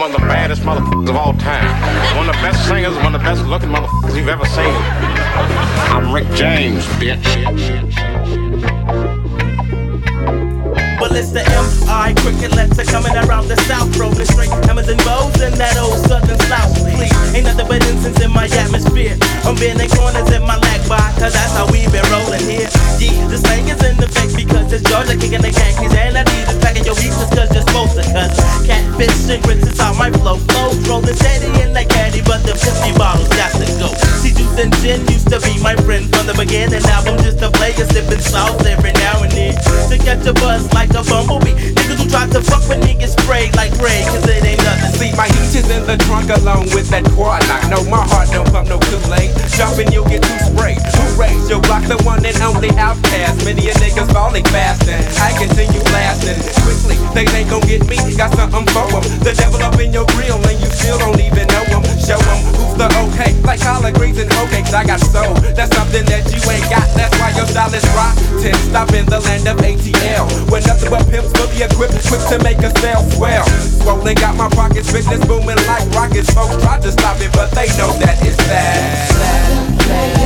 One of the baddest motherfuckers of all time. One of the best singers, one of the best looking motherfuckers you've ever seen. I'm Rick James, bitch. Well, it's the M.I. Cricket letter coming around the south, rolling straight hammers and bows in that old southern south. Please, ain't nothing but incense in my atmosphere. I'm bending corners in my lag by, cause that's how we been rolling here. Yeah, this thing is in effect because it's Georgia kicking the Yankees, and Adidas packing your weakness cause you're supposed to. Cause catfish and grits is how my flow flows, rolling steady in that caddy, but the 50 bottles got to go. See, juice and gin used to be my friend from the beginning. Now I'm just a player sipping sauce every now and then to catch a buzz like a bumblebee. Niggas who try to fuck with me get sprayed like Ray, cause it ain't nothing. See, my heat is in the trunk along with that quad knock. No, my heart don't pump no Kool-Aid. Jumping, you'll get too sprayed. Who raised your block? The one and only outcast. Many a niggas falling fast and I continue blasting quickly. They ain't gon' get me, got something for them. The devil up in your grill and you still don't even know them. Show them who's the okay. Like collard greens and hoe cakes, I got soul. That's something that you ain't got. That's why your style is rotten. Stop in the land of ATL, where nothing but pimps fully equipped, quick to make a sale swell. Swollen, got my pockets, business booming like rockets. Folks tried to stop it, but they know that it's bad.